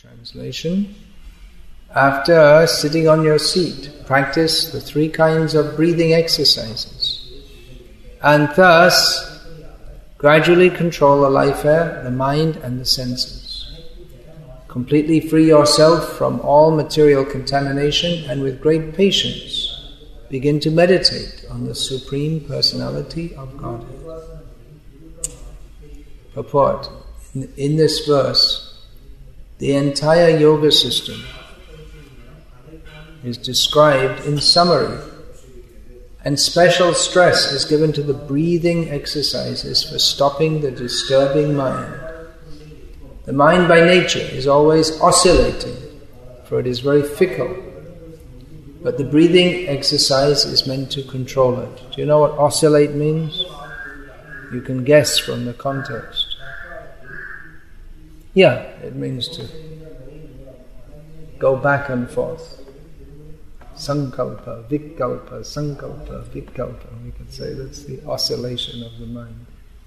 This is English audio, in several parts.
Translation. After sitting on your seat, practice the 3 kinds of breathing exercises, and thus gradually control the life air, the mind and the senses. Completely free yourself from all material contamination, and with great patience begin to meditate on the Supreme Personality of Godhead. Purport. In this verse, the entire yoga system is described in summary, and special stress is given to the breathing exercises for stopping the disturbing mind. The mind by nature is always oscillating, for it is very fickle. But the breathing exercise is meant to control it. Do you know what oscillate means? You can guess from the context. Yeah, it means to go back and forth. Sankalpa, vikalpa, sankalpa, vikalpa. We could say that's the oscillation of the mind.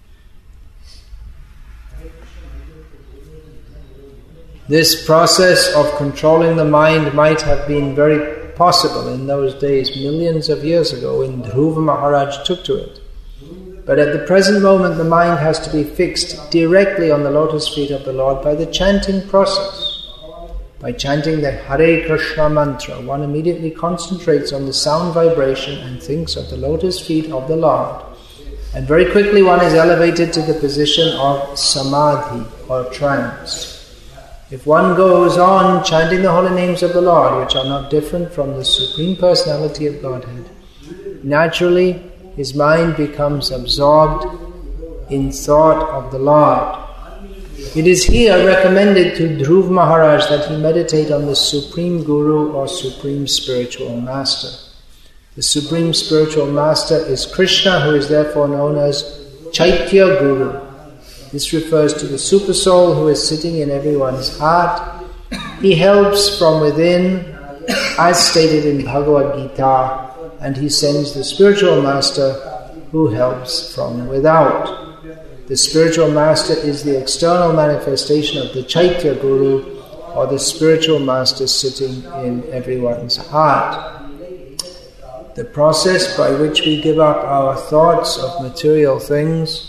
This process of controlling the mind might have been very possible in those days, millions of years ago, when Dhruva Maharaj took to it. But at the present moment, the mind has to be fixed directly on the lotus feet of the Lord by the chanting process. By chanting the Hare Krishna mantra, one immediately concentrates on the sound vibration and thinks of the lotus feet of the Lord. And very quickly one is elevated to the position of samadhi or trance. If one goes on chanting the holy names of the Lord, which are not different from the Supreme Personality of Godhead, naturally his mind becomes absorbed in thought of the Lord. It is here recommended to Dhruva Maharaj that he meditate on the Supreme Guru or Supreme Spiritual Master. The Supreme Spiritual Master is Krishna, who is therefore known as Chaitya Guru. This refers to the Super Soul who is sitting in everyone's heart. He helps from within, as stated in Bhagavad Gita, and he sends the Spiritual Master who helps from without. The Spiritual Master is the external manifestation of the Chaitya Guru, or the Spiritual Master sitting in everyone's heart. The process by which we give up our thoughts of material things.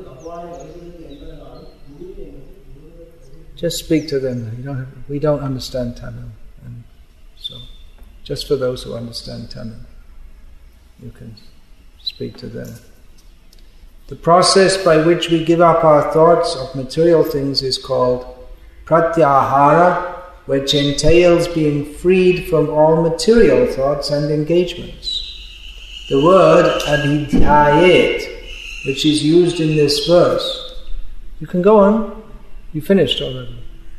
Just speak to them. We don't understand Tamil, and so just for those who understand Tamil, you can speak to them. The process by which we give up our thoughts of material things is called pratyahara, which entails being freed from all material thoughts and engagements. The word abhidhyayet, which is used in this verse, you can go on. You finished already.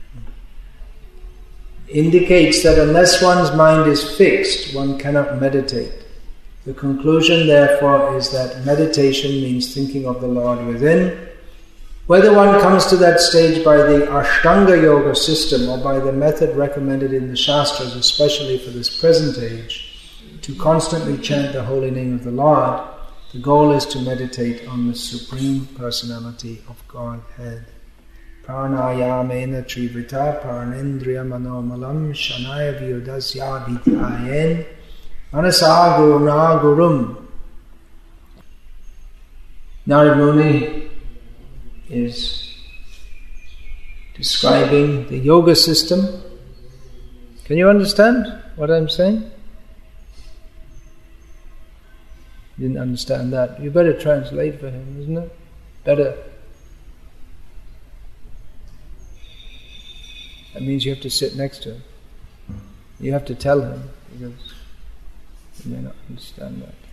Indicates that unless one's mind is fixed, one cannot meditate. The conclusion, therefore, is that meditation means thinking of the Lord within. Whether one comes to that stage by the Ashtanga Yoga system or by the method recommended in the Shastras, especially for this present age, to constantly chant the holy name of the Lord, the goal is to meditate on the Supreme Personality of Godhead. Pranayamena trivita pranendriya manomalam shanaya vyudasya vidyayen manasa guruna gurum. Narad Muni is describing the yoga system. Can you understand what I'm saying? You didn't understand that. You better translate for him, isn't it? Better. That means you have to sit next to him. You have to tell him, because he may not understand that.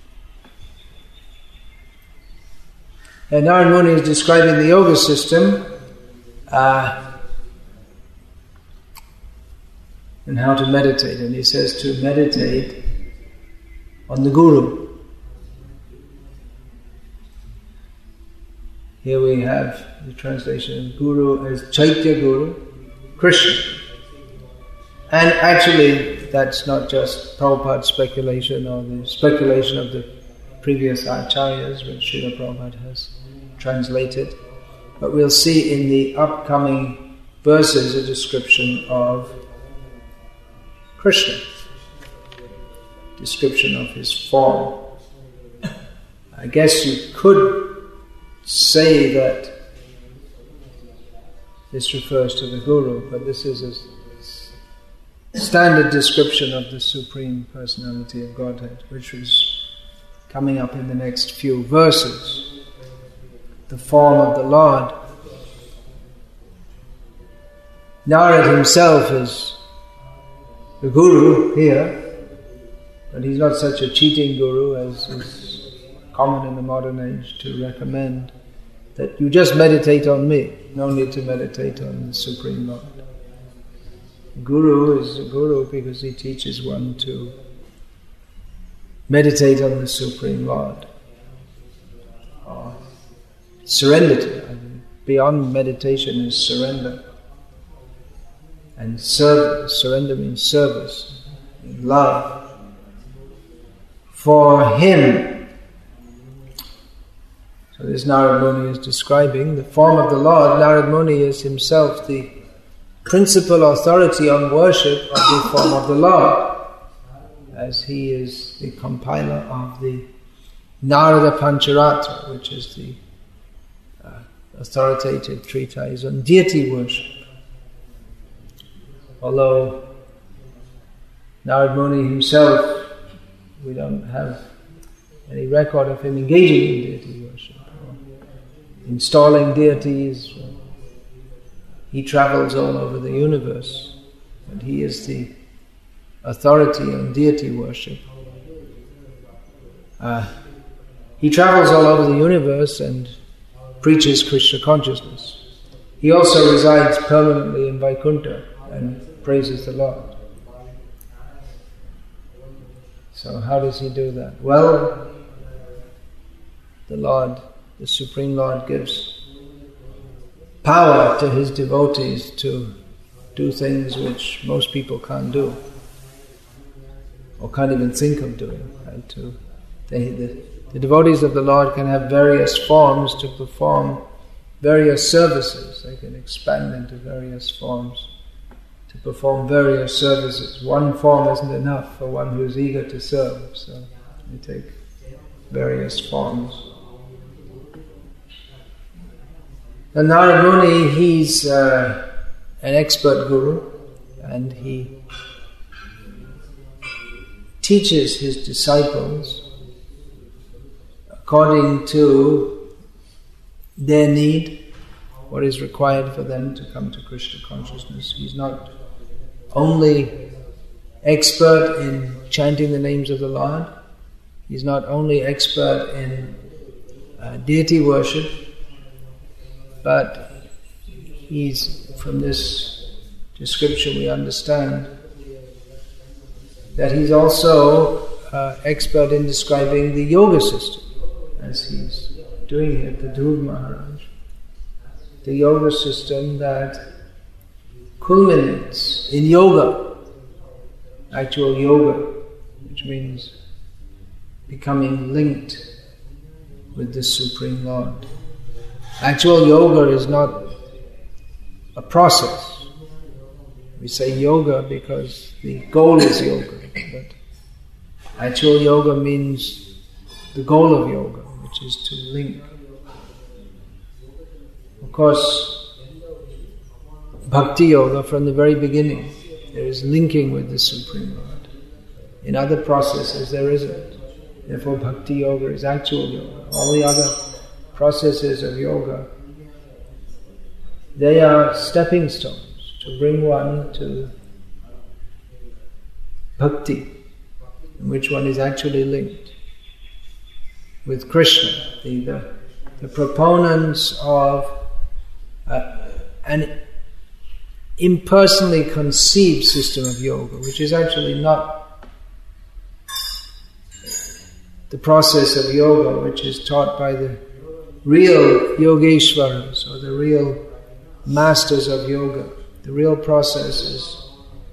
And Narad Muni is describing the yoga system and how to meditate. And he says to meditate on the Guru. Here we have the translation of Guru as Chaitya Guru, Krishna. And actually, that's not just Prabhupada's speculation or the speculation of the previous acharyas, which Srila Prabhupada has translated. But we'll see in the upcoming verses a description of Krishna, description of his form. I guess you could say that this refers to the Guru, but this is a standard description of the Supreme Personality of Godhead, which is coming up in the next few verses. The form of the Lord. Narad himself is the Guru here, but he's not such a cheating Guru as is common in the modern age to recommend that you just meditate on me, no need to meditate on the Supreme Lord. Guru is a Guru because he teaches one to meditate on the Supreme Lord. Surrender to him. Beyond meditation is surrender. And service. Surrender means service, love for him. So this Narad Muni is describing the form of the Lord. Narad Muni is himself the principal authority on worship of the form of the Lord, as he is the compiler of the Narada Pancharatra, which is the authoritative treatise on deity worship. Although Narad Muni himself, we don't have any record of him engaging in deity worship or installing deities. He travels all over the universe, and he is the authority on deity worship. He travels all over the universe and preaches Krishna consciousness. He also resides permanently in Vaikuntha and praises the Lord. So how does he do that? Well, the Lord, the Supreme Lord, gives power to his devotees to do things which most people can't do or can't even think of doing. The devotees of the Lord can have various forms to perform various services. They can expand into various forms to perform various services. One form isn't enough for one who's eager to serve, so they take various forms. And Narad Muni, he's an expert guru, and he teaches his disciples according to their need, what is required for them to come to Krishna consciousness. He's not only expert in chanting the names of the Lord, he's not only expert in deity worship, but he's, from this description we understand that he's also expert in describing the yoga system, as he's doing here at the Dhruva Maharaj. The yoga system that culminates in yoga, actual yoga, which means becoming linked with the Supreme Lord. Actual yoga is not a process. We say yoga because the goal is yoga, but actual yoga means the goal of yoga, which is to link. Of course, bhakti yoga from the very beginning, there is linking with the Supreme Lord. In other processes there isn't. Therefore bhakti yoga is actual yoga. All the other processes of yoga, they are stepping stones to bring one to bhakti, in which one is actually linked with Krishna. The proponents of an impersonally conceived system of yoga, which is actually not the process of yoga which is taught by the real yogeshwaras or the real masters of yoga. The real process is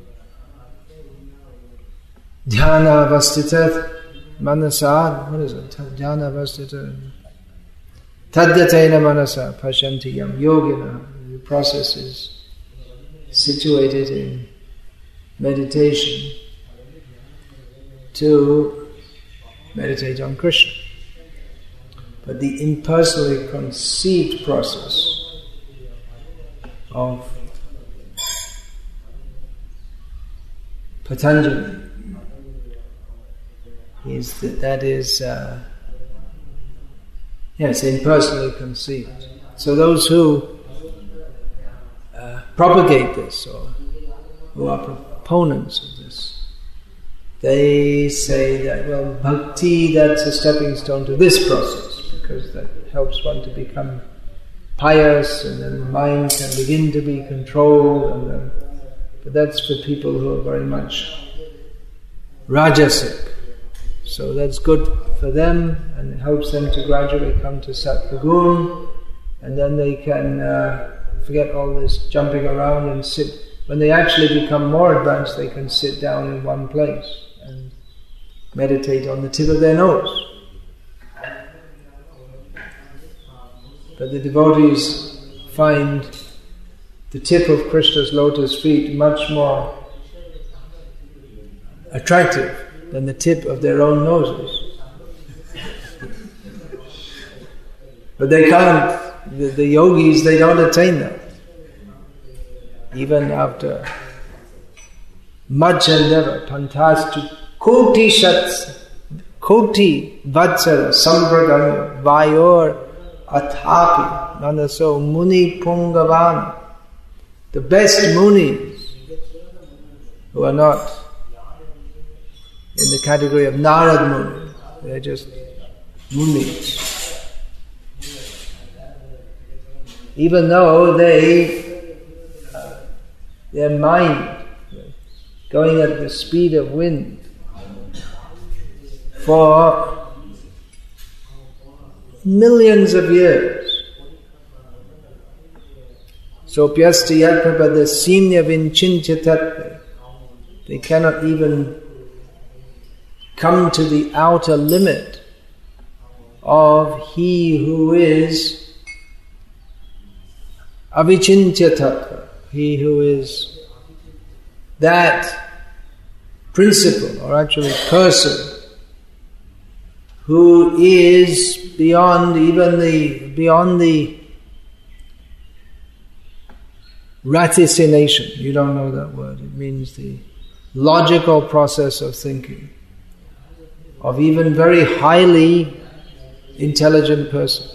dhyana avastita manasa, what is it? Dhyana avastita tadyatena manasa pashanti yam yogina. The process is situated in meditation to meditate on Krishna. But the impersonally conceived process of Patanjali is that is impersonally conceived. So those who propagate this or who are proponents of this, they say that, well, bhakti, that's a stepping stone to this process, because that helps one to become pious, and then the mind can begin to be controlled. But that's for people who are very much rajasic. So that's good for them, and it helps them to gradually come to sattva-gun, and then they can forget all this jumping around and sit. When they actually become more advanced, they can sit down in one place and meditate on the tip of their nose. But the devotees find the tip of Krishna's lotus feet much more attractive than the tip of their own noses. But they can't, the yogis, they don't attain that. Even after much endeavor, pantastu koti shats, koti vatsara sambragamya vayor athapi manaso muni pungavan. The best munis who are not in the category of Narad Muni, they're just munis. Even though their mind going at the speed of wind for millions of years. So pyasti yatprapada sinya vinchinchatatve. They cannot even come to the outer limit of he who is avichintya tattva, he who is that principle, or actually person, who is beyond the ratiocination. You don't know that word. It means the logical process of thinking of even very highly intelligent persons.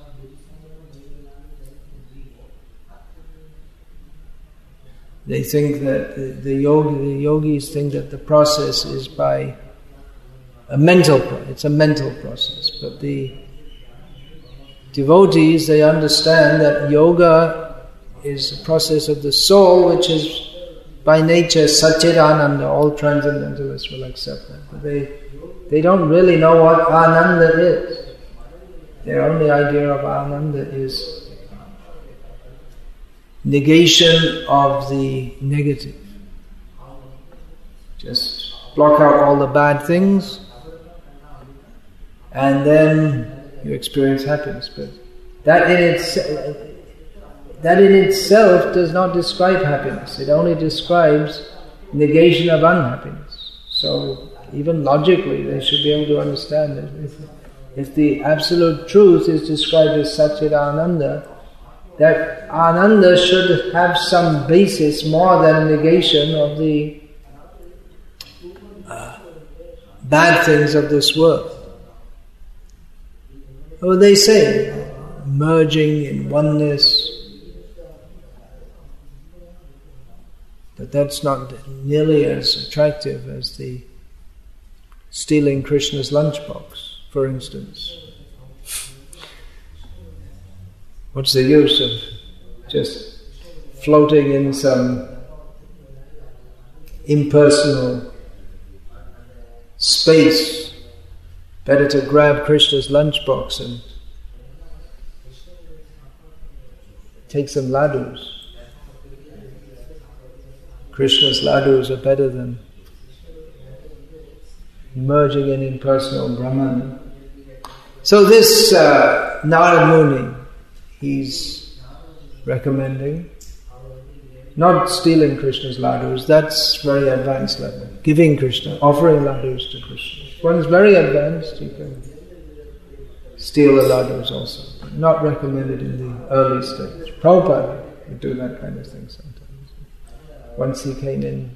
They think that the yogis think that the process is by a mental process. But the devotees, they understand that yoga is a process of the soul, which is by nature Satchidananda. All transcendentalists will accept that. But they don't really know what Ananda is. Their only idea of Ananda is negation of the negative. Just block out all the bad things and then you experience happiness. But that in itself does not describe happiness. It only describes negation of unhappiness. So even logically they should be able to understand that if the absolute truth is described as Satchidananda, that Ananda should have some basis more than negation of the bad things of this world. Well, they say, merging in oneness, but that's not nearly as attractive as the stealing Krishna's lunchbox, for instance. What's the use of just floating in some impersonal space? Better to grab Krishna's lunchbox and take some ladus. Krishna's ladus are better than merging in impersonal Brahman. So this Narad Muni, he's recommending Not stealing Krishna's ladus, that's very advanced level. Giving Krishna, offering ladus to Krishna. If one's very advanced, you can steal the ladus also. But not recommended in the early stage. Prabhupada would do that kind of thing sometimes. Once he came in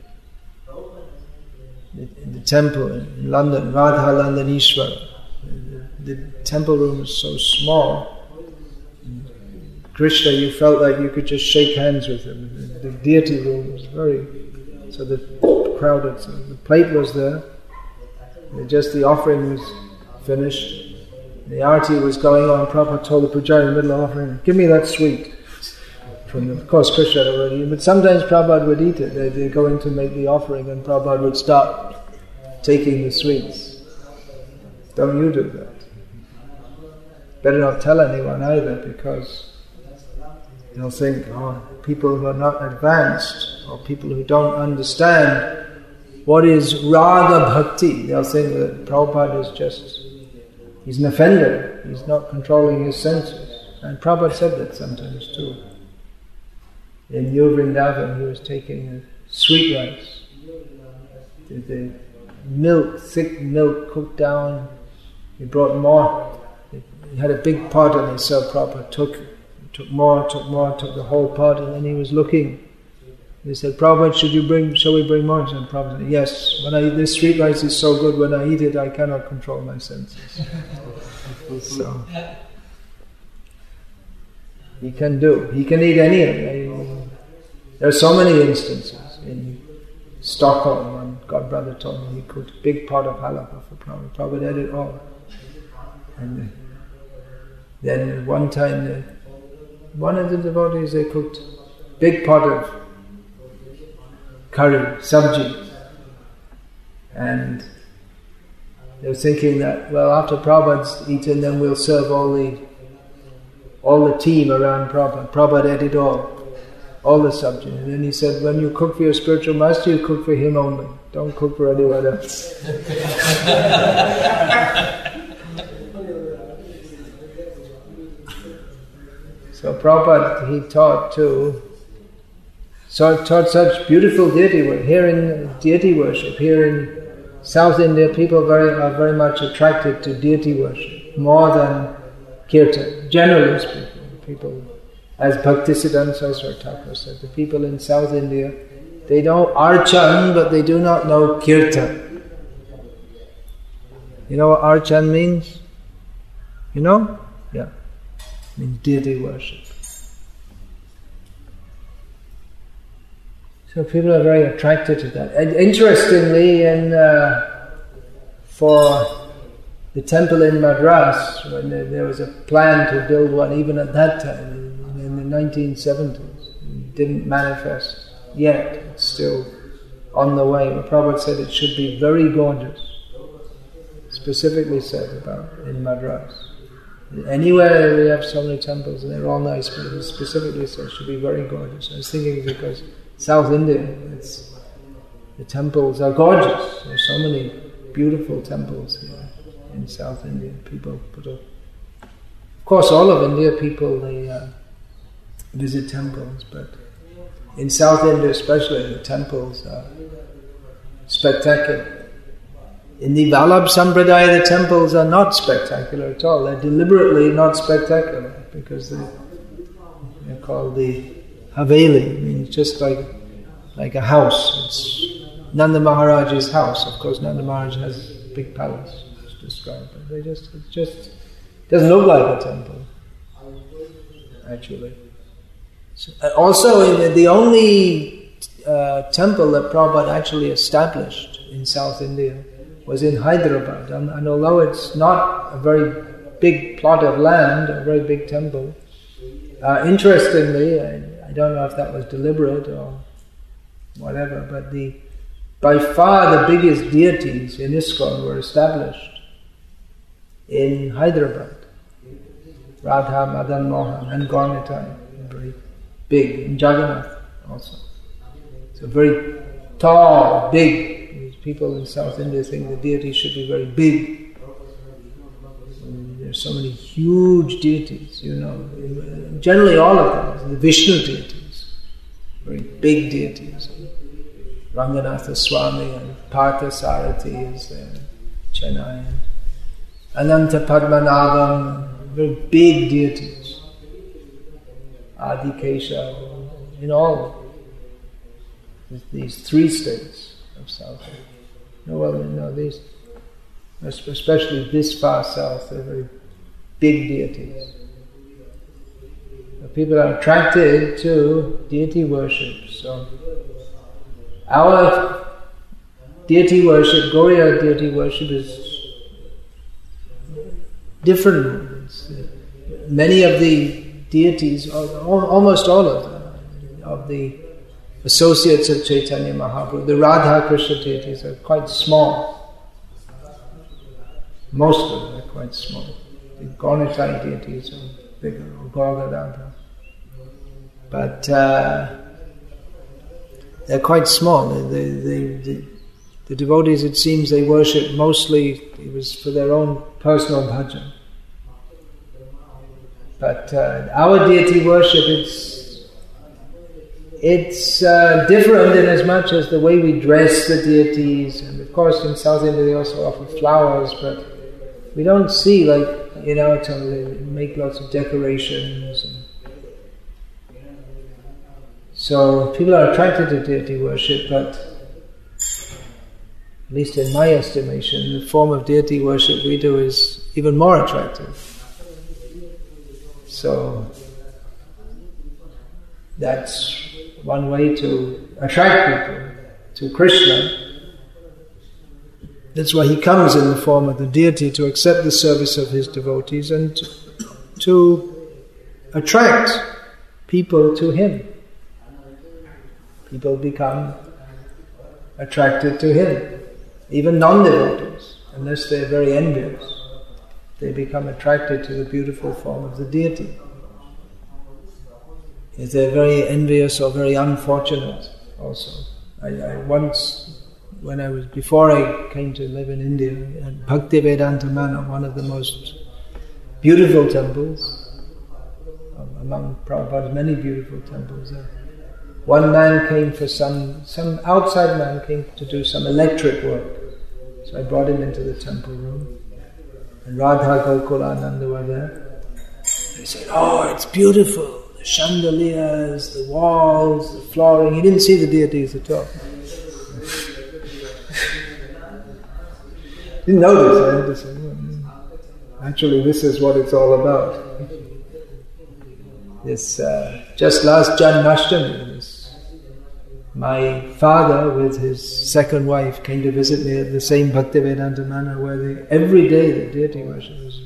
the temple in London, Radha Landanishwara. The temple room was so small. Krishna, you felt like you could just shake hands with him. The deity room was very crowded. So the plate was there. Just the offering was finished. The arati was going on. Prabhupada told the pujari in the middle of offering, "Give me that sweet." Of course, Krishna had already eaten, but sometimes Prabhupada would eat it. They're going to make the offering, and Prabhupada would stop taking the sweets. Don't you do that. Better not tell anyone either, because they'll think, people who are not advanced, or people who don't understand what is raga bhakti, they'll think that Prabhupada is he's an offender, he's not controlling his senses. And Prabhupada said that sometimes too. In New Vrindavan, he was taking sweet rice. The milk, thick milk cooked down, he brought more. He had a big pot and he saw Prabhupada took more, took the whole pot, and then he was looking. He said, "Prabhupada, shall we bring more?" And Prabhupada said, "Yes, this sweet rice is so good, when I eat it, I cannot control my senses." So, he can eat any of it. There are so many instances. In Stockholm, one godbrother told me he cooked a big pot of halakha for Prabhupada. Prabhupada ate it all. And then one time, one of the devotees, they cooked a big pot of curry, sabji. And they were thinking that, well, after Prabhupada's eaten, then we'll serve all the team around Prabhupada. Prabhupada ate it all the sabji. And then he said, when you cook for your spiritual master, you cook for him only. Don't cook for anyone else. So Prabhupada, he taught such beautiful deity worship. Here in South India, people are very much attracted to deity worship, more than kirtan. Generally speaking, people, as Bhaktisiddhanta Saraswati Thakur said, the people in South India, they know archan, but they do not know kirtan. You know what archan means? You know? Yeah. It means deity worship. So people are very attracted to that. And interestingly, for the temple in Madras, when there was a plan to build one, even at that time, in the 1970s, it didn't manifest yet. It's still on the way. But Prabhupada said it should be very gorgeous. Specifically said about in Madras. Anywhere we have so many temples and they're all nice, but it specifically said it should be very gorgeous. I was thinking because South India, the temples are gorgeous. There's so many beautiful temples here in South India. People put up. Of course, all of India, people they visit temples, but in South India especially, the temples are spectacular. In the Vallabh Sampradaya, the temples are not spectacular at all. They're deliberately not spectacular because they're called the Haveli. I mean, it's just like a house. It's Nanda Maharaj's house. Of course, Nanda Maharaj has a big palace, it's described, but it just doesn't look like a temple, actually. So, also, the only temple that Prabhupada actually established in South India was in Hyderabad, and although it's not a very big plot of land, a very big temple, interestingly, I don't know if that was deliberate or whatever, but by far the biggest deities in ISKCON were established in Hyderabad. Radha, Madan Mohan and Gaurnitai, very big, in Jagannath also. So very tall, big. People in South India think the deities should be very big. There's so many huge deities, Generally all of them, the Vishnu deities, very big deities. Ranganatha Swami and Partha Sarathi is there, Chennai. Ananta Padmanabham, very big deities. Adi Kesha, in all these three states of South India. These, especially this far south, they're very big deities. People are attracted to deity worship. So our deity worship, Gauriya deity worship, is different. Many of the deities, almost all of the associates of Chaitanya Mahaprabhu, the Radha Krishna deities are quite small. Most of them are quite small. The Gaunitai deities are bigger, or Gauragadanta. But they're quite small. The devotees, it seems, they worship mostly, it was for their own personal bhajan. But our deity worship, it's different in as much as the way we dress the deities. And of course in South India they also offer flowers, but we don't see to make lots of decorations. So people are attracted to deity worship, but at least in my estimation, the form of deity worship we do is even more attractive. So that's one way to attract people to Krishna. That's why he comes in the form of the deity, to accept the service of his devotees and to attract people to him. People become attracted to him. Even non-devotees, unless they're very envious, they become attracted to the beautiful form of the deity. If they're very envious or very unfortunate also. I once, before I came to live in India, at Bhaktivedanta Mana, one of the most beautiful temples, among Prabhupada's many beautiful temples there. One man came for some outside man came to do some electric work. So I brought him into the temple room. And Radha Gokulananda were there. They said, "Oh, it's beautiful. The chandeliers, the walls, the flooring." He didn't see the deities at all. Didn't notice. I had to say, actually, this is what it's all about. This just last Janmashtami, my father with his second wife came to visit me at the same Bhaktivedanta Mana where every day the deity worship was,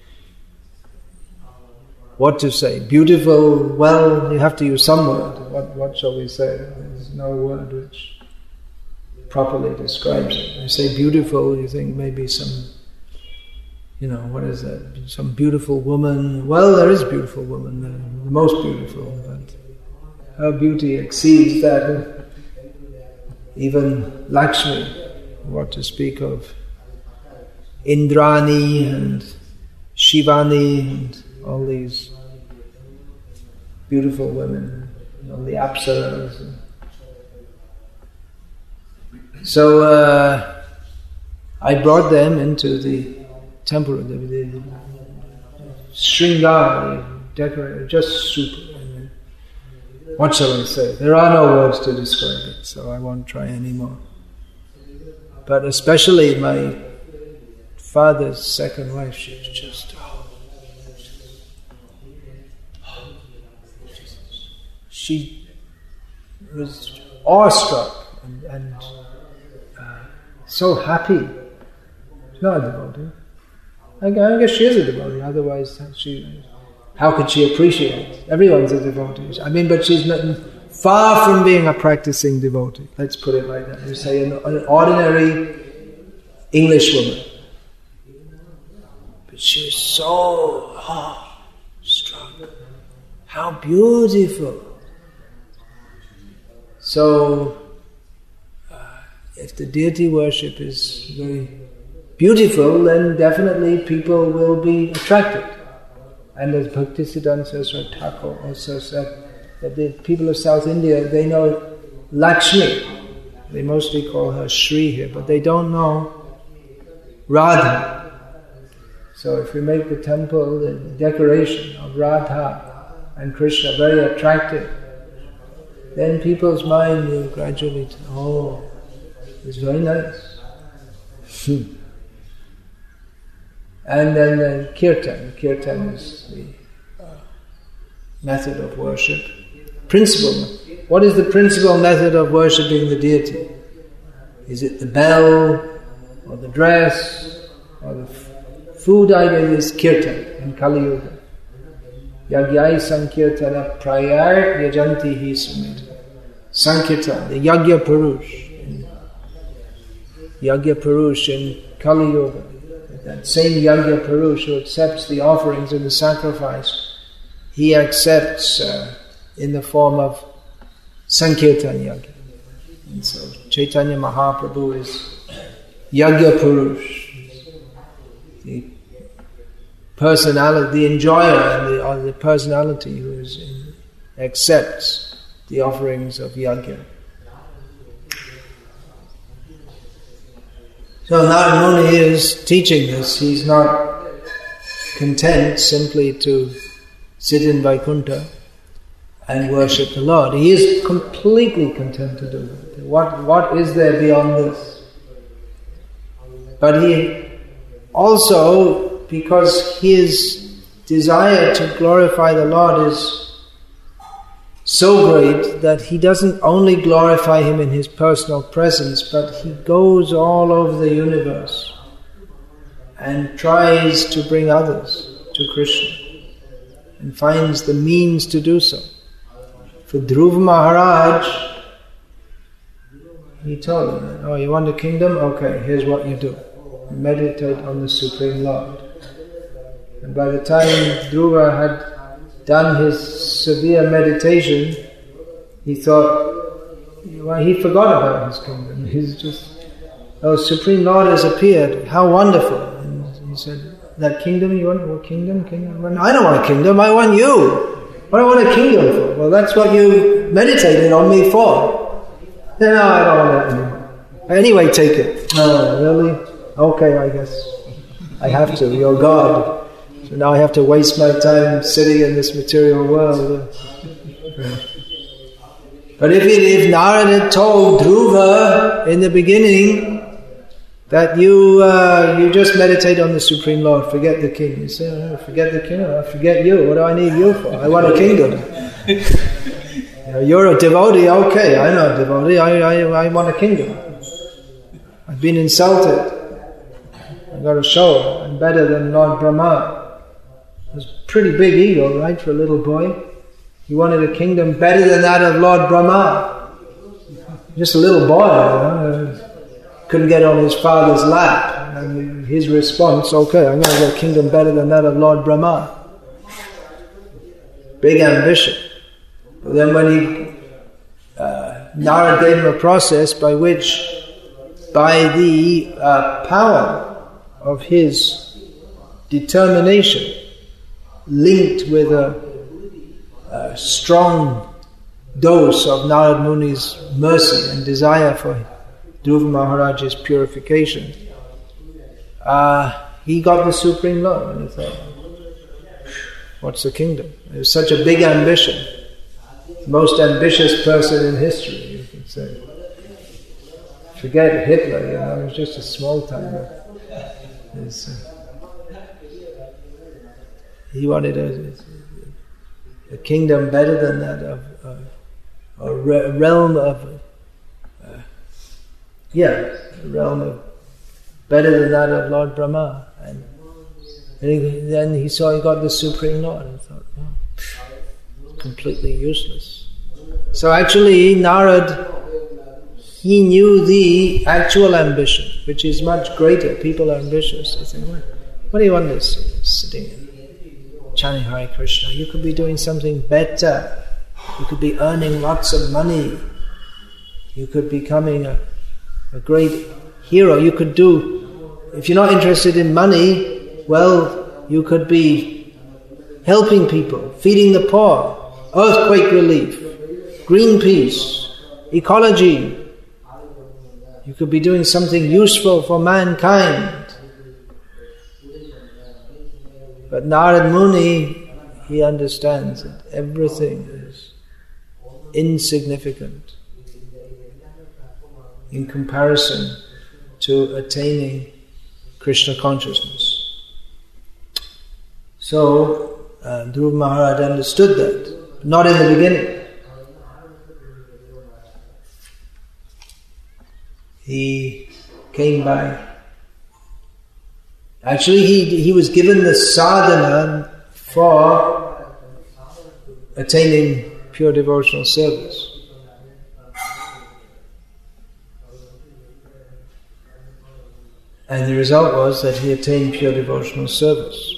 what to say, beautiful. Well, you have to use some word. What shall we say? There's no word which properly describes it. You say beautiful, you think maybe some, what is that? Some beautiful woman. Well, there is a beautiful woman, the most beautiful, but her beauty exceeds that. Even Lakshmi, what to speak of Indrani and Shivani and all these beautiful women, all the Apsaras. So I brought them into the temple, the Sringar, decorated, just super. What shall I say? There are no words to describe it, so I won't try anymore. But especially my father's second wife, she was just, she was awestruck and so happy. She's not a devotee. I guess she is a devotee, otherwise how could she appreciate? Everyone's a devotee. But she's far from being a practicing devotee. Let's put it like that. You say an ordinary English woman. But she was so struck. How beautiful. So, if the deity worship is very beautiful, then definitely people will be attracted. And as Bhaktisiddhanta Saraswati Thakur also said, that the people of South India, they know Lakshmi. They mostly call her Shri here, but they don't know Radha. So if we make the temple, the decoration of Radha and Krishna very attractive, then people's mind will gradually, it's very nice. And then the kirtan. Kirtan is the method of worship. Principle. What is the principal method of worshipping the deity? Is it the bell, or the dress, or the food item? Is kirtan in Kali Yuga. Yagyai Sankirtana Prayar Yajanti Hi Sumit. Sankirtan, the Yagya Purush. Yagya Purush in Kali Yuga. That same Yagya Purush who accepts the offerings and the sacrifice, he accepts in the form of Sankirtan Yagya. And so Chaitanya Mahaprabhu is Yagya Purush. The personality, the enjoyer, and the personality who accepts the offerings of Yagya. So Narad Muni is teaching this. He's not content simply to sit in Vaikuntha and worship the Lord. He is completely content to do that. What is there beyond this? But he also, because his desire to glorify the Lord is so great that he doesn't only glorify Him in His personal presence, but he goes all over the universe and tries to bring others to Krishna and finds the means to do so. For Dhruva Maharaj, he told him, you want a kingdom? Okay, here's what you do. Meditate on the Supreme Lord. And by the time Dhruva had done his severe meditation, he thought, he forgot about his kingdom. He's just, Supreme Lord has appeared, how wonderful. And he said, that kingdom you want? What kingdom? I don't want a kingdom, I want you. What do I want a kingdom for? Well, that's what you meditated on me for. No, I don't want that anymore. Anyway, take it. No, really? Okay, I guess I have to. You're God. So now I have to waste my time sitting in this material world. But if Narad had told Dhruva in the beginning that you just meditate on the Supreme Lord, forget the king. You say, forget the king? I forget you. What do I need you for? I want a kingdom. You're a devotee, okay, I'm not a devotee, I want a kingdom. I've been insulted. I've got to show I'm better than Lord Brahma. It was a pretty big ego, right, for a little boy. He wanted a kingdom better than that of Lord Brahma. Just a little boy, couldn't get on his father's lap. And his response, okay, I'm going to get a kingdom better than that of Lord Brahma. Big ambition. But then when Narad gave him a process by which, by the power of his determination, linked with a strong dose of Narad Muni's mercy and desire for Dhruva Maharaj's purification, he got the Supreme Lord. And he thought, what's the kingdom? It was such a big ambition. Most ambitious person in history, you could say. Forget Hitler, he was just a small timer. He wanted a kingdom better than that of a realm of a realm of better than that of Lord Brahma. And then he saw he got the Supreme Lord and thought, completely useless. So actually Narad, he knew the actual ambition, which is much greater. People are ambitious. They think, what do you want this? Sitting and chanting Hare Krishna. You could be doing something better. You could be earning lots of money. You could be becoming a great hero. You could do, if you're not interested in money, well, you could be helping people, feeding the poor. earthquake relief, Greenpeace, ecology. You could be doing something useful for mankind. But Narad Muni, he understands that everything is insignificant in comparison to attaining Krishna consciousness. So Dhruva Maharaj understood that, not in the beginning. He came by. Actually, he was given the sadhana for attaining pure devotional service. And the result was that he attained pure devotional service.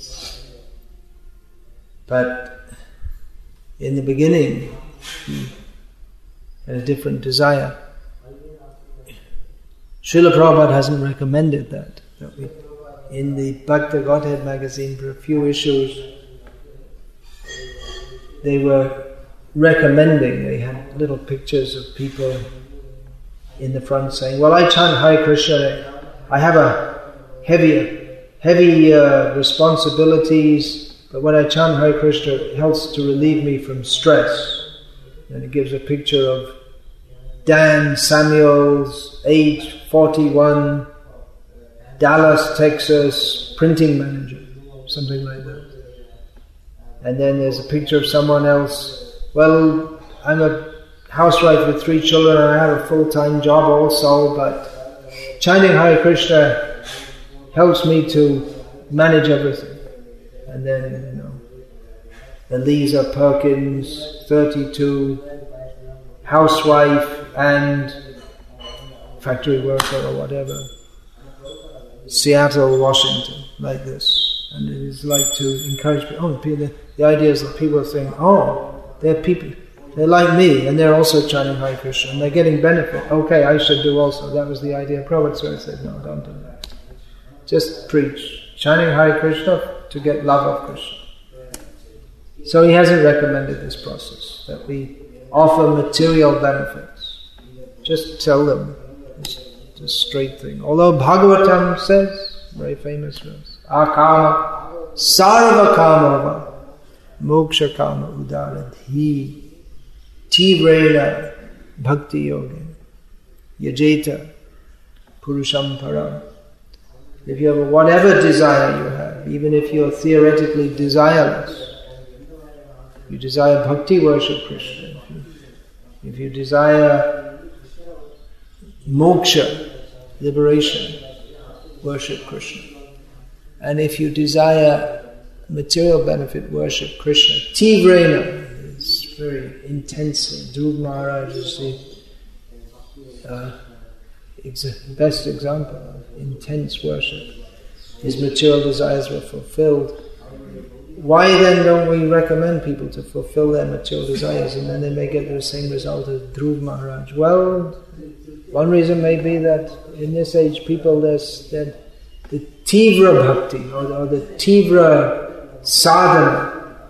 But in the beginning, he had a different desire. Srila Prabhupada hasn't recommended that we, in the Bhakta Godhead magazine, for a few issues, they were recommending, they had little pictures of people in the front saying, well, I chant Hare Krishna, I have a heavy responsibilities, but when I chant Hare Krishna, it helps to relieve me from stress. And it gives a picture of Dan Samuels, age 41, Dallas, Texas, printing manager, something like that. And then there's a picture of someone else, well, I'm a housewife with 3 children and I have a full-time job also, but chanting Hare Krishna helps me to manage everything. And then, Eliza Perkins, 32, housewife and factory worker or whatever, Seattle, Washington, like this. And it is like to encourage people. The idea is that people think, they're people, they're like me, and they're also chanting Hare Krishna, and they're getting benefit. Okay, I should do also. That was the idea. Prabhupada said, no, don't do that. Just preach. Chanting Hare Krishna to get love of Krishna. So he hasn't recommended this process, that we offer material benefits. Just tell them. It's a straight thing. Although Bhagavatam says, very famous verse, Akama sarva kamava moksha kama udaradhi tivrena bhakti yoga yajeta purusham param. If you have whatever desire you have, even if you're theoretically desireless, you desire bhakti, worship Krishna. If you desire moksha, liberation, worship Krishna. And if you desire material benefit, worship Krishna. Tivrena is very intensely. Dhruva Maharaj is the best example of intense worship. His material desires were fulfilled. Why then don't we recommend people to fulfill their material desires and then they may get the same result as Dhruva Maharaj? Well, one reason may be that in this age people, there's the Tivra Bhakti or the Tivra Sadhana.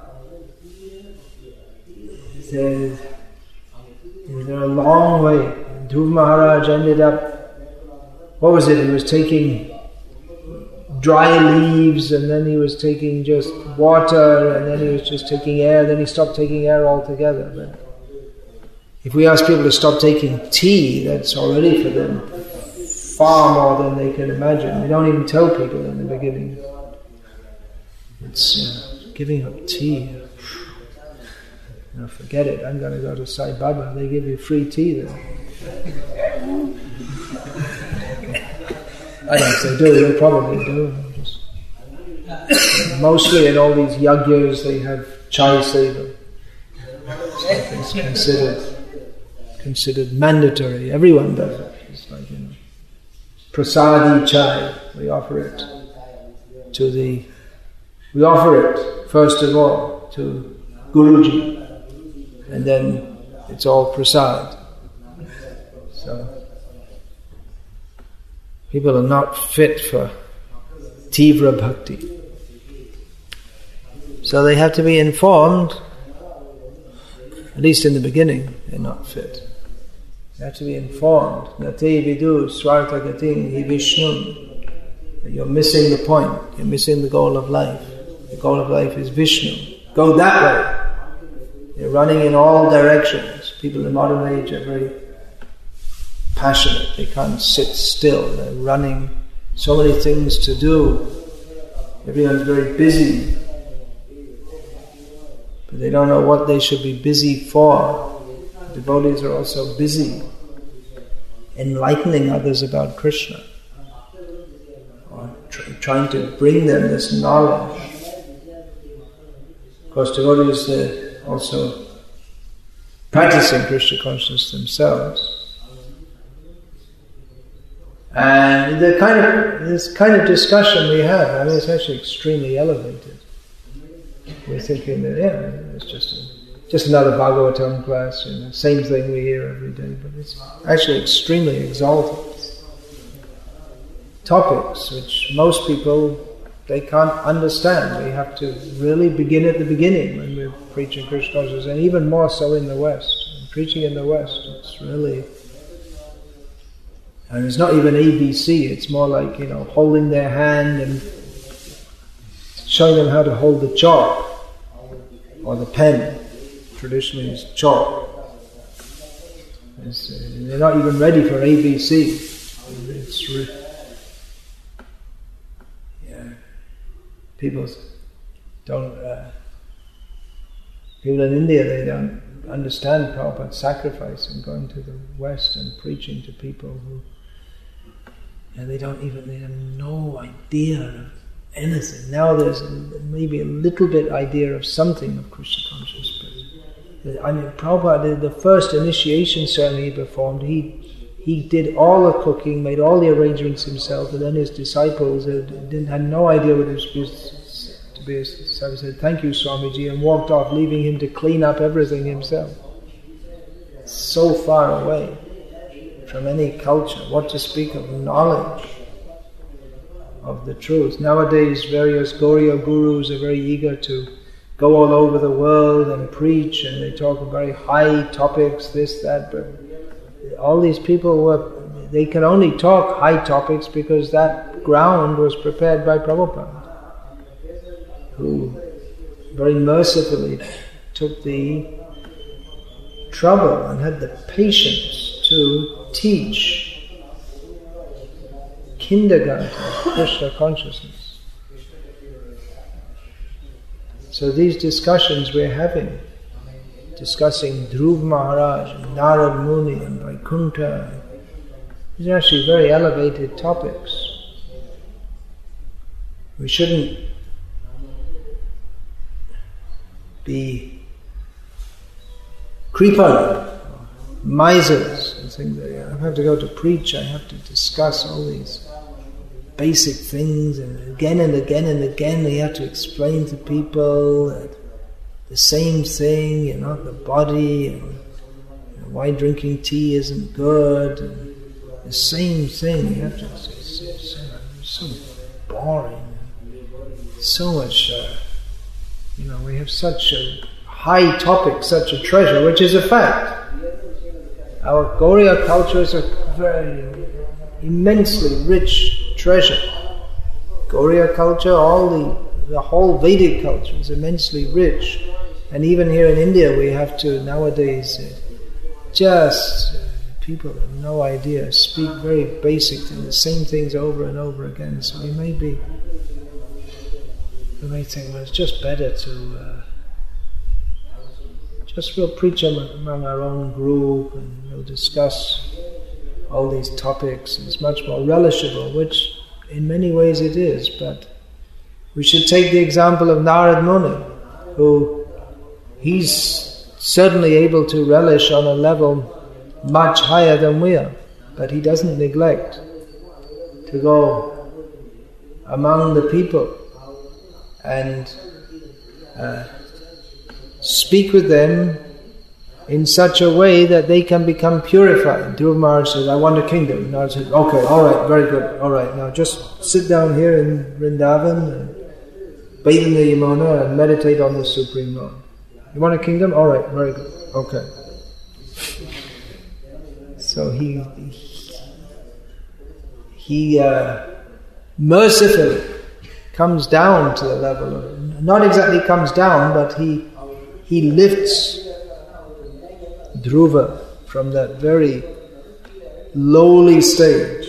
They're a long way. Dhruva Maharaj ended up, what was it? He was taking dry leaves, and then he was taking just water, and then he was just taking air, then he stopped taking air altogether. But if we ask people to stop taking tea, that's already for them far more than they can imagine. We don't even tell people in the beginning. It's giving up tea. Forget it, I'm going to go to Sai Baba, they give you free tea there. I don't know if they do, they probably do. Mostly in all these yagyas they have chai seva. So it's considered mandatory. Everyone does it. It's like, prasadi chai. We offer it first of all to Guruji, and then it's all prasad. So people are not fit for Tivra Bhakti. So they have to be informed At least in the beginning, they're not fit. You have to be informed. Nate vidu swartha gating hi Vishnum. You're missing the point. You're missing the goal of life. The goal of life is Vishnu. Go that way. You're running in all directions. People in the modern age are very passionate. They can't sit still. They're running. So many things to do. Everyone's very busy. But they don't know what they should be busy for. Devotees are also busy enlightening others about Krishna, or trying to bring them this knowledge. Of course, devotees are also practicing Krishna consciousness themselves. And this kind of discussion we have, I mean, it's actually extremely elevated. We're thinking that, it's just another Bhagavatam class, same thing we hear every day, but it's actually extremely exalted. Topics which most people, they can't understand. We have to really begin at the beginning when we're preaching Krishna consciousness, and even more so in the West. And preaching in the West, it's really... And it's not even ABC, it's more like, holding their hand and showing them how to hold the chalk or the pen. Traditionally it's chalk. They're not even ready for ABC. People don't. People in India, they don't understand Prabhupada's sacrifice and going to the West and preaching to people who, they have no idea of anything. Now there's maybe a little bit idea of something of Krishna consciousness, but Prabhupada, the first initiation ceremony he performed, he did all the cooking, made all the arrangements himself, and then his disciples had no idea what it was to be. So he said, "Thank you, Swamiji," and walked off, leaving him to clean up everything himself. So far away from any culture, what to speak of knowledge of the truth. Nowadays, various Gauriya gurus are very eager to go all over the world and preach, and they talk of very high topics, this, that, but all these people they can only talk high topics because that ground was prepared by Prabhupada, who very mercifully took the trouble and had the patience to teach kindergarten Krishna consciousness. So these discussions we're having, discussing Dhruva Maharaj and Narad Muni and Vaikuntha, these are actually very elevated topics. We shouldn't be kripan, misers, and think that I have to go to preach, I have to discuss all these basic things, and again and again and again we have to explain to people that the same thing, the body, and why drinking tea isn't good, and the same thing. You have to say, it's so boring, so much. We have such a high topic, such a treasure, which is a fact. Our Gauriya culture is a very immensely rich treasure. Gauriya culture, the whole Vedic culture is immensely rich. And even here in India we have to nowadays people have no idea, speak very basic things, the same things over and over again. So we may think, well, it's just better to we'll preach among our own group, and we'll discuss all these topics. It's much more relishable, which in many ways it is, but we should take the example of Narad Muni, who he's certainly able to relish on a level much higher than we are, but he doesn't neglect to go among the people and speak with them in such a way that they can become purified. Dhruva Maharaj says, "I want a kingdom." Narad says, "Okay, all right, very good, all right, now just sit down here in Vrindavan and bathe in the Yamuna and meditate on the Supreme Lord." You want a kingdom? All right, very good. Okay. So he mercifully comes down to the level of, not exactly comes down, but he lifts Dhruva from that very lowly stage.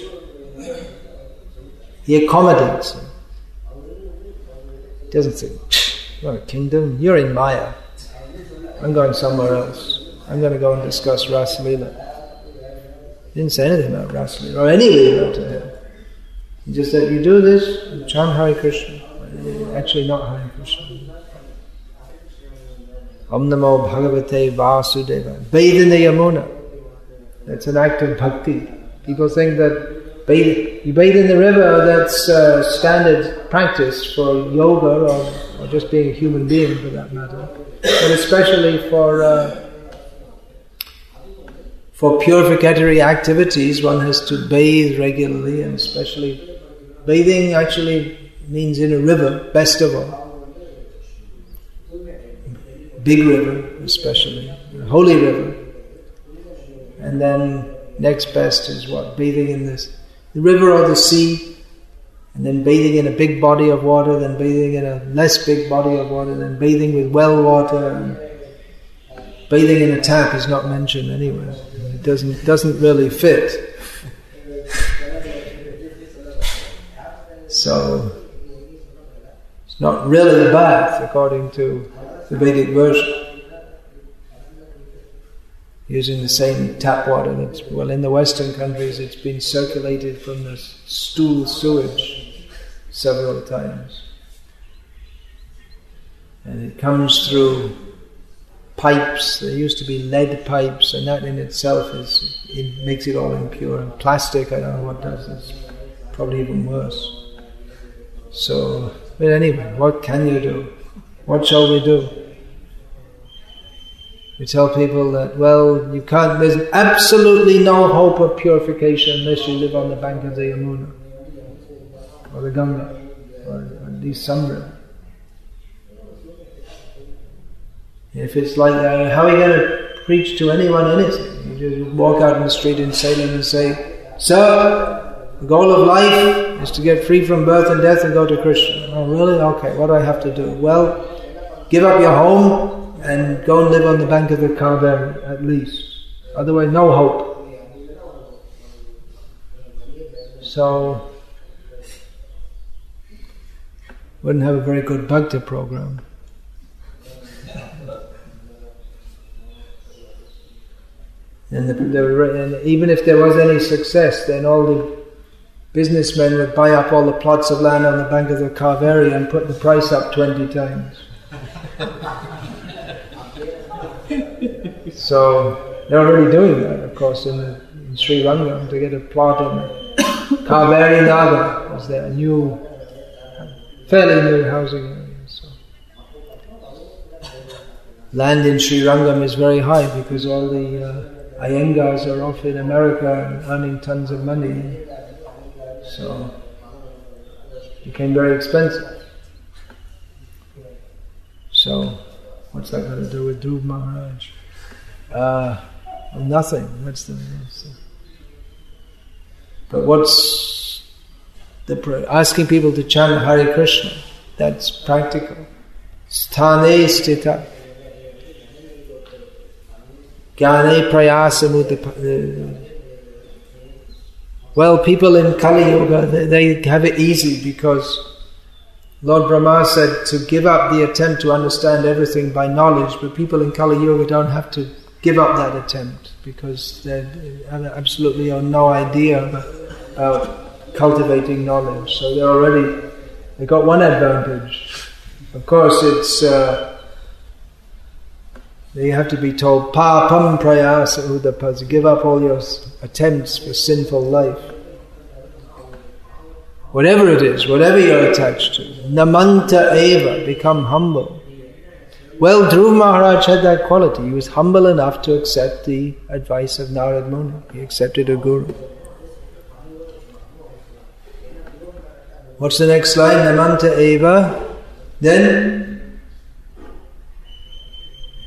He accommodates him. He doesn't say, "You want a kingdom? You're in Maya. I'm going somewhere else. I'm going to go and discuss Rasa Leela." He didn't say anything about Rasa Leela or any Leela to him. He just said, "You do this, you chant Hare Krishna." Actually, not Hare Krishna. Om Namo Bhagavate Vasudeva. Bathe in the Yamuna. That's an act of bhakti. People think that you bathe in the river, that's standard practice for yoga or just being a human being for that matter. But especially for purificatory activities, one has to bathe regularly, and especially bathing actually means in a river, best of all. Big river especially, a holy river. And then next best is what? Bathing in the river or the sea, and then bathing in a big body of water, then bathing in a less big body of water, then bathing with well water. And bathing in a tap is not mentioned anywhere. It doesn't really fit. So it's not really a bath according to the Vedic version. Using the same tap water that's, well, in the Western countries it's been circulated from the stool sewage several times. And it comes through pipes. There used to be lead pipes, and that in itself it makes it all impure. And plastic, I don't know what does, it's probably even worse. So, but anyway, what can you do? What shall we do? We tell people that, well, you can't, there's absolutely no hope of purification unless you live on the bank of the Yamuna, or the Ganga, or at least some river. If it's like that, how are you going to preach to anyone anything? You just walk out in the street in Salem and say, "Sir, the goal of life is to get free from birth and death and go to Krishna." "Oh, really? Okay, what do I have to do?" "Well, give up your home and go and live on the bank of the Kaveri, at least. Otherwise, no hope." So, wouldn't have a very good bhakti program. And even if there was any success, then all the businessmen would buy up all the plots of land on the bank of the Kaveri and put the price up 20 times. So they're already doing that, of course, in Sri Rangam. To get a plot in Kaveri Nagar was there, fairly new housing area. So land in Sri Rangam is very high because all the Iyengars are off in America and earning tons of money. So it became very expensive. So what's that got to do with Dhruv Maharaj? Nothing. But what's asking people to chant Hare Krishna? That's practical. Sthane stita. Jnane prayasamudapaya. Well, people in Kali Yuga, they have it easy because Lord Brahma said to give up the attempt to understand everything by knowledge, but people in Kali Yuga don't have to give up that attempt because they have absolutely no idea about cultivating knowledge. So they got one advantage. Of course, it's you have to be told, "Papam prayasa udapasa," give up all your attempts for sinful life. Whatever it is, whatever you're attached to. Namanta eva, become humble. Well, Dhruv Maharaj had that quality. He was humble enough to accept the advice of Narad Muni. He accepted a guru. What's the next slide? Namanta eva. Then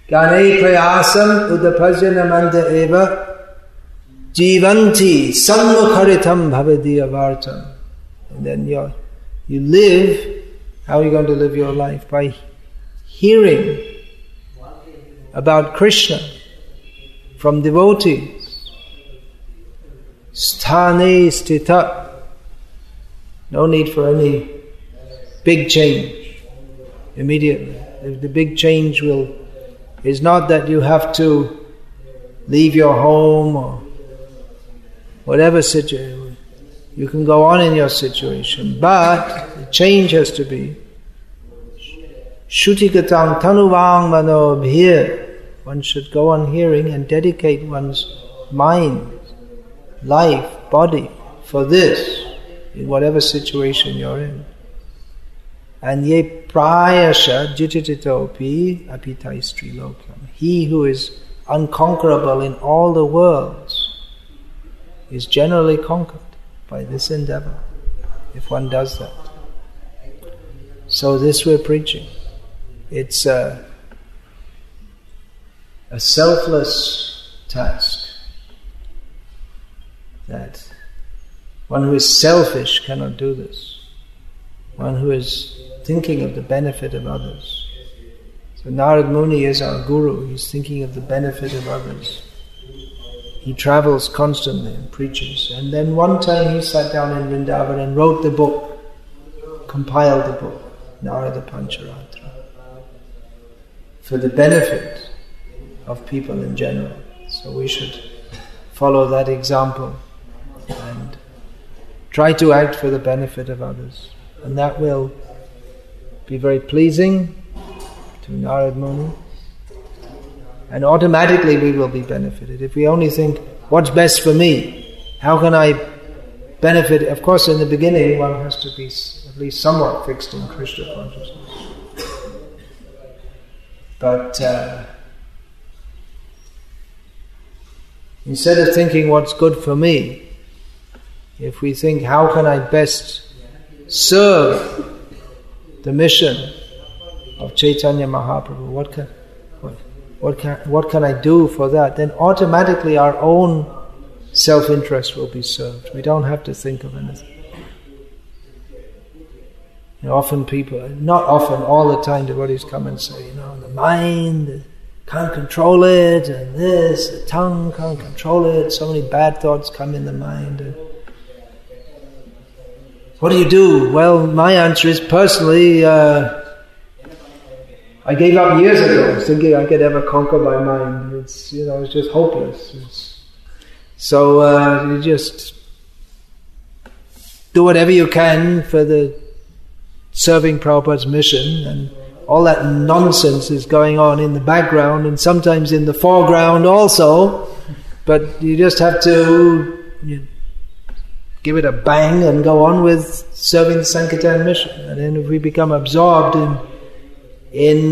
Gane prayasam udapajyanamanta eva jivanti sammukharitam bhavadiyavartam. And then you live, how are you going to live your life? By hearing about Krishna from devotees. Sthane stita. No need for any big change immediately. The big change is not that you have to leave your home or whatever situation. You can go on in your situation, but the change has to be Shutikatang tanuvang manobhir. One should go on hearing and dedicate one's mind, life, body for this, in whatever situation you're in. And ye prayasha jitititopi apitaistri lokam. He who is unconquerable in all the worlds is generally conquered by this endeavor, if one does that. So this we're preaching. It's a selfless task. That one who is selfish cannot do this. One who is thinking of the benefit of others. So Narad Muni is our guru. He's thinking of the benefit of others. He travels constantly and preaches. And then one time he sat down in Vrindavan and wrote the book, compiled the book, Narada Pancharatra, for the benefit of people in general. So we should follow that example and try to act for the benefit of others. And that will be very pleasing to Narad Muni. And automatically we will be benefited. If we only think, what's best for me? How can I benefit? Of course, in the beginning, one has to be at least somewhat fixed in Krishna consciousness. But instead of thinking what's good for me, if we think, how can I best serve the mission of Chaitanya Mahaprabhu? What can I do for that? Then automatically our own self-interest will be served. We don't have to think of anything. Often people, not often, all the time, devotees come and say, the mind can't control it, and this, the tongue can't control it, so many bad thoughts come in the mind. And what do you do? Well, my answer is, personally, I gave up years ago. I was thinking I could ever conquer my mind. It's just hopeless. So you just do whatever you can for the serving Prabhupada's mission, and all that nonsense is going on in the background and sometimes in the foreground also. But you just have to give it a bang and go on with serving the Sankirtan mission. And then if we become absorbed in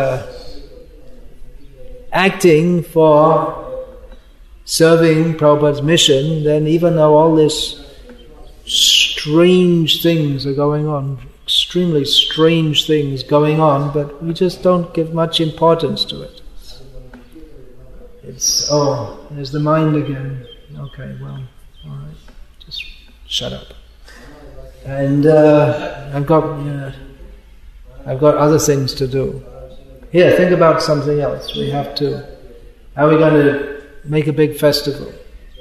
acting for serving Prabhupada's mission, then even though all this strange things are going on, extremely strange things going on, but we just don't give much importance to it. It's, there's the mind again. Okay, well, all right, just shut up. And I've got other things to do. Here, think about something else. How are we going to make a big festival?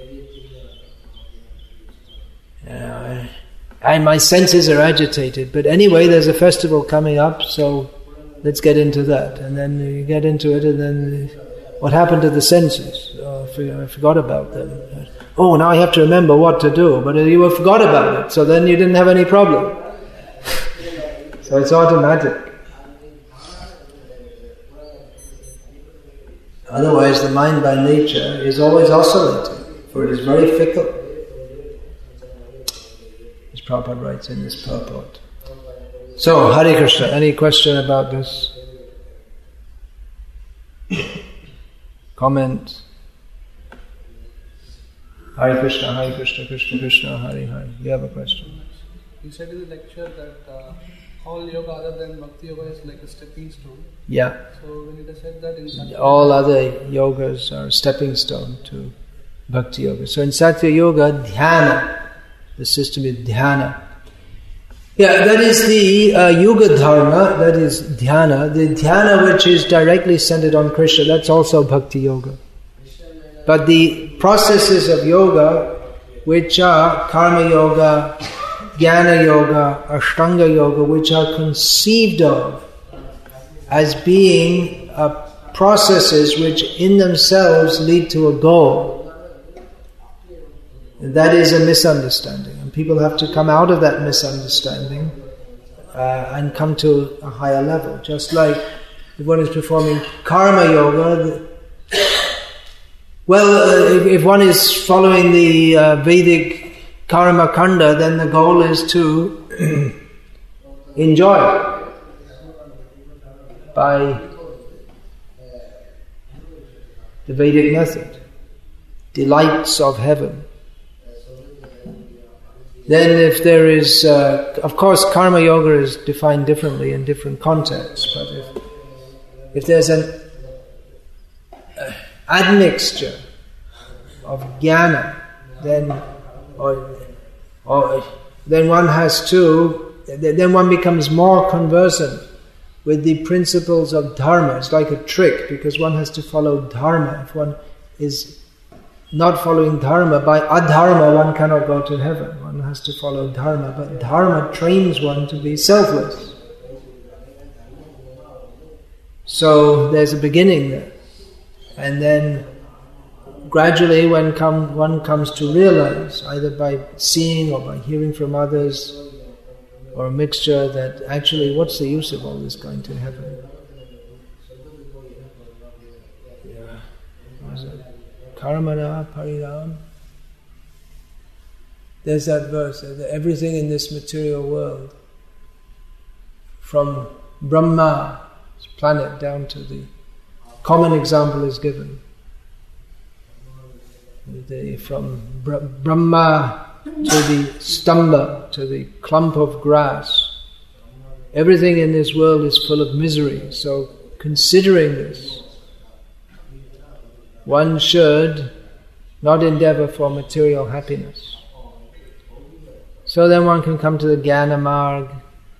And my senses are agitated, but anyway, there's a festival coming up, so let's get into that. And then you get into it, and then what happened to the senses? I forgot about them. Now I have to remember what to do, but you forgot about it, so then you didn't have any problem. So it's automatic. Otherwise, the mind by nature is always oscillating, for it is very fickle. As Prabhupada writes in this purport. So, Hare Krishna, any question about this? Comment? Hare Krishna, Krishna Krishna, Hare Hare. You have a question? You said in the lecture that all yoga other than Bhakti Yoga is like a stepping stone. Yeah. So when it is said that in Satya all other yogas are stepping stone to Bhakti Yoga. So in Satya Yoga, dhyana, the system is dhyana. Yeah, that is the Yuga Dharma, that is dhyana. The dhyana which is directly centered on Krishna, that's also Bhakti Yoga. But the processes of yoga, which are Karma Yoga, Jnana Yoga, Ashtanga Yoga, which are conceived of as being processes which in themselves lead to a goal, that is a misunderstanding. And people have to come out of that misunderstanding and come to a higher level. Just like if one is performing Karma Yoga, if one is following the Vedic Karma Kanda, then the goal is to enjoy by the Vedic method, delights of heaven. Then if there is, of course Karma Yoga is defined differently in different contexts, but if there's an admixture of jnana, then then one has to, then one becomes more conversant with the principles of dharma. It's like a trick, because one has to follow dharma. If one is not following dharma, by adharma one cannot go to heaven. One has to follow dharma, but dharma trains one to be selfless. So there's a beginning there. And then gradually when one comes to realize, either by seeing or by hearing from others, or a mixture, that actually what's the use of all this going to heaven? Karmana Pariram. There's that verse, that everything in this material world, from Brahma, planet, down to the common example is given. From Brahma to the stamba, to the clump of grass, everything in this world is full of misery. So considering this, one should not endeavor for material happiness. So then one can come to the Jnana Marg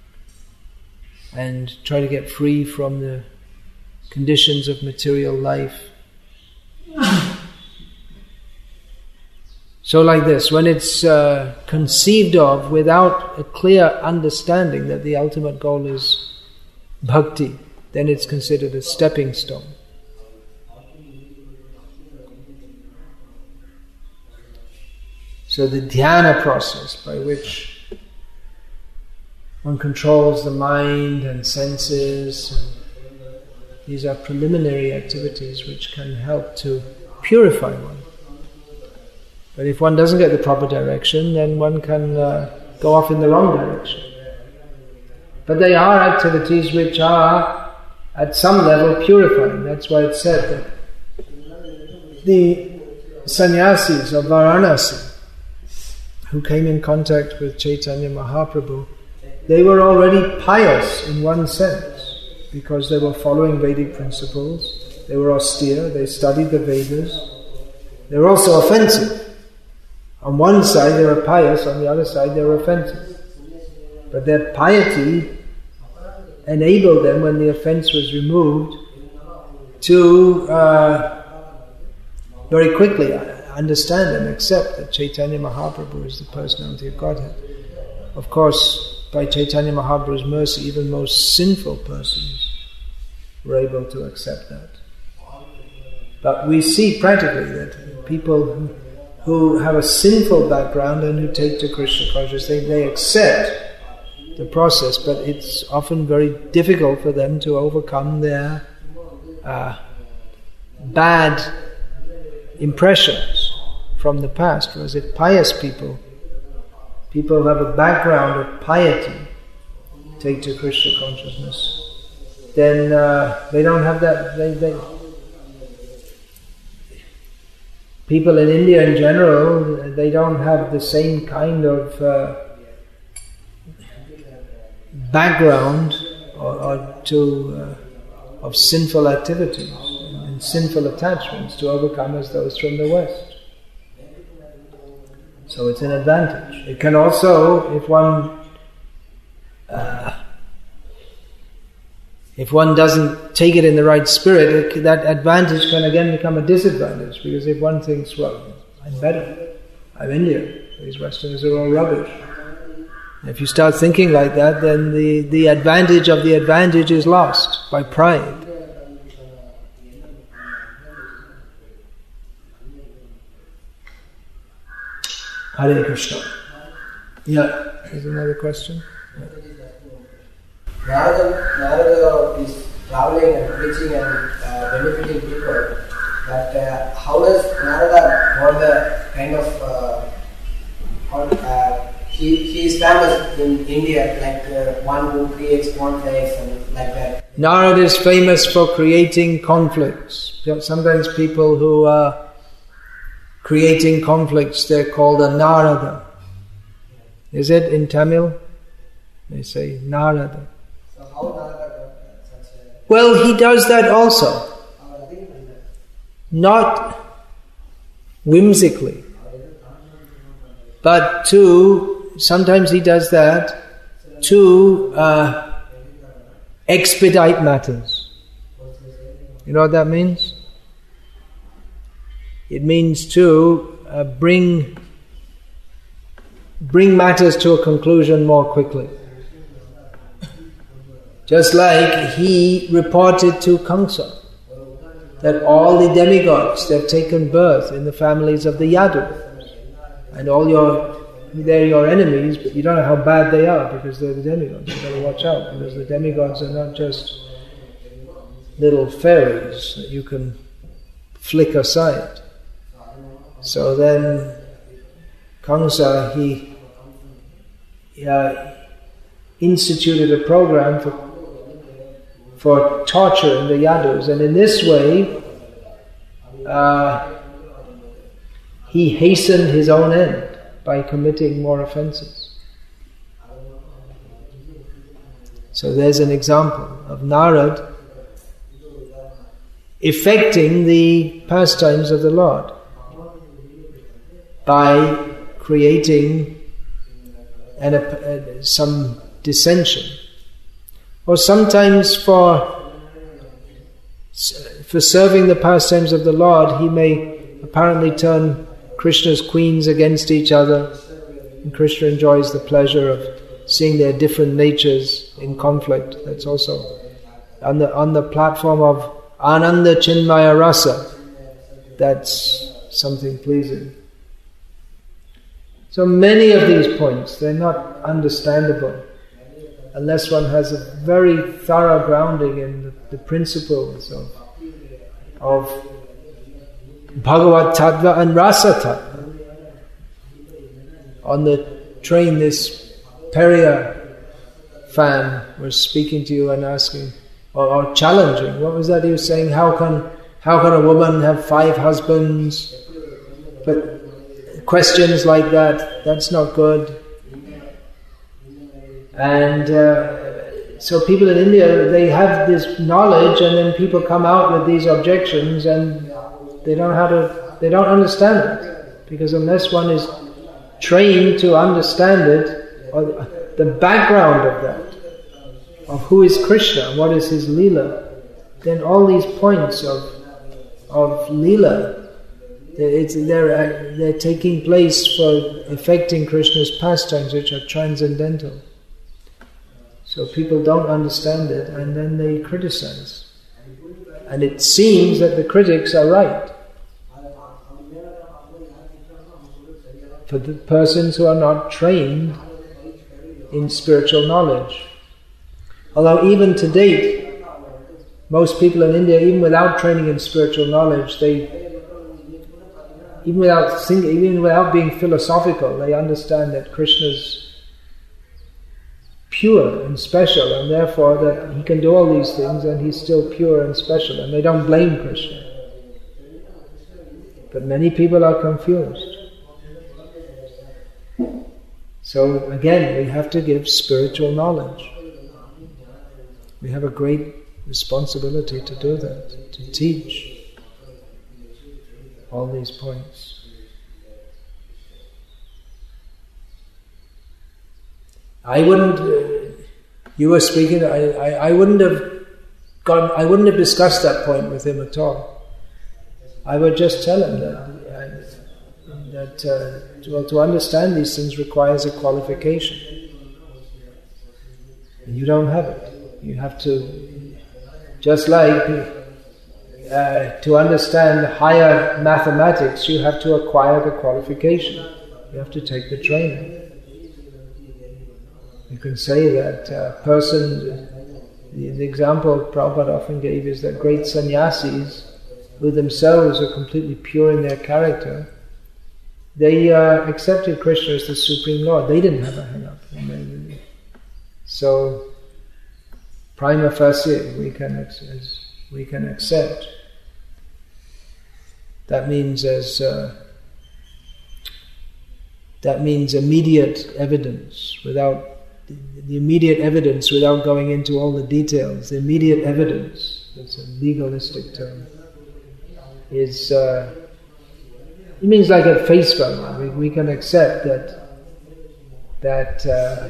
and try to get free from the conditions of material life. So like this, when it's conceived of without a clear understanding that the ultimate goal is bhakti, then it's considered a stepping stone. So the dhyana process, by which one controls the mind and senses, these are preliminary activities which can help to purify one. But if one doesn't get the proper direction, then one can go off in the wrong direction. But they are activities which are, at some level, purifying. That's why it's said that the sannyasis of Varanasi, who came in contact with Chaitanya Mahaprabhu, they were already pious in one sense, because they were following Vedic principles, they were austere, they studied the Vedas, they were also offensive. On one side they were pious, on the other side they were offensive. But their piety enabled them, when the offense was removed, to very quickly understand and accept that Chaitanya Mahaprabhu is the personality of Godhead. Of course, by Chaitanya Mahaprabhu's mercy, even most sinful persons were able to accept that. But we see practically that people who have a sinful background and who take to Krishna consciousness, they accept the process, but it's often very difficult for them to overcome their bad impressions from the past. Whereas if pious people who have a background of piety, take to Krishna consciousness, then they don't have that. People in India in general, they don't have the same kind of background of sinful activities and sinful attachments to overcome as those from the West. So it's an advantage. It can also, if one doesn't take it in the right spirit, that advantage can again become a disadvantage, because if one thinks, well, I'm better, I'm Indian, these Westerners are all rubbish. And if you start thinking like that, then the advantage of the advantage is lost by pride. Hare Krishna. Yeah, there's another question. Narada is traveling and preaching and benefiting people, but how does Narada want the kind of he is famous in India, like one who creates conflicts and like that. Narada is famous for creating conflicts. Sometimes people who are creating conflicts, they're called a Narada. Is it in Tamil? They say Narada. So how Narada such a... Well, he does that also. Not whimsically, but sometimes he does that to expedite matters. You know what that means? It means to bring matters to a conclusion more quickly. Just like he reported to Kamsa that all the demigods, they've taken birth in the families of the Yadu, and they're your enemies, but you don't know how bad they are because they're the demigods. You've got to watch out, because the demigods are not just little fairies that you can flick aside. So then Kamsa, he instituted a program for torturing the Yadus, and in this way he hastened his own end by committing more offenses. So there's an example of Narad effecting the pastimes of the Lord by creating some dissension. Or sometimes for serving the pastimes of the Lord, he may apparently turn Krishna's queens against each other, and Krishna enjoys the pleasure of seeing their different natures in conflict. That's also on the platform of Ananda Chinmaya Rasa. That's something pleasing. So many of these points, they're not understandable unless one has a very thorough grounding in the principles of Bhagavad Tattva and Rasa Tattva. On the train, this Perrier fan was speaking to you and asking, or challenging. What was that he was saying? How can a woman have 5 husbands? But questions like that, that's not good. And so people in India, they have this knowledge, and then people come out with these objections, and they don't understand it, because unless one is trained to understand it, or the background of that, of who is Krishna, what is his Leela, then all these points of Leela, they're taking place for effecting Krishna's pastimes, which are transcendental. So people don't understand it, and then they criticize. And it seems that the critics are right. For the persons who are not trained in spiritual knowledge. Although even to date, most people in India, even without training in spiritual knowledge, even without being philosophical, they understand that Krishna's pure and special, and therefore that he can do all these things and he's still pure and special, and they don't blame Krishna. But many people are confused. So again, we have to give spiritual knowledge. We have a great responsibility to do that, to teach all these points. I wouldn't, you were speaking, I wouldn't have discussed that point with him at all. I would just tell him that to understand these things requires a qualification. And you don't have it. You have to, just like to understand higher mathematics, you have to acquire the qualification. You have to take the training. You can say that a person, the example Prabhupada often gave is that great sannyasis, who themselves are completely pure in their character, they accepted Krishna as the Supreme Lord. They didn't have a hang-up. So, prima facie, we can accept. That means immediate evidence, without going into all the details. The immediate evidence, that's a legalistic term, is it means like at face value. We can accept that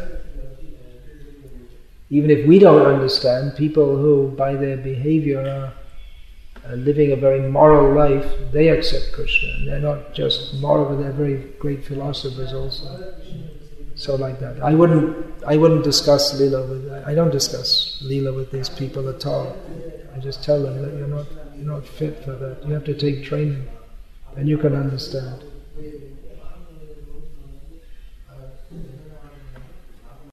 even if we don't understand, people who by their behavior are living a very moral life, they accept Krishna. And they're not just moral, but they're very great philosophers also. So like that. I wouldn't discuss Leela I don't discuss Leela with these people at all. I just tell them that you're not fit for that. You have to take training, and you can understand.